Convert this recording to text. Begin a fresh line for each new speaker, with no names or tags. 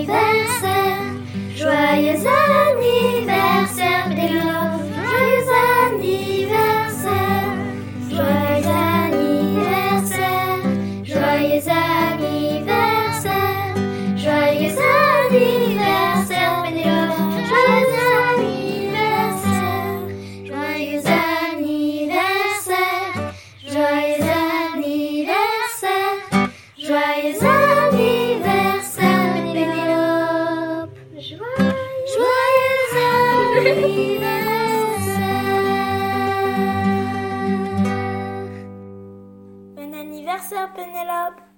anniversaire, joyeux anniversaire Pénélope, joyeux anniversaire, joyeux anniversaire, joyeux anniversaire, joyeux anniversaire Pénélope, joyeux anniversaire, joyeux anniversaire, joyeux anniversaire, joyeux anniversaire Pénélope, joyeux anniversaire. Bon anniversaire Pénélope.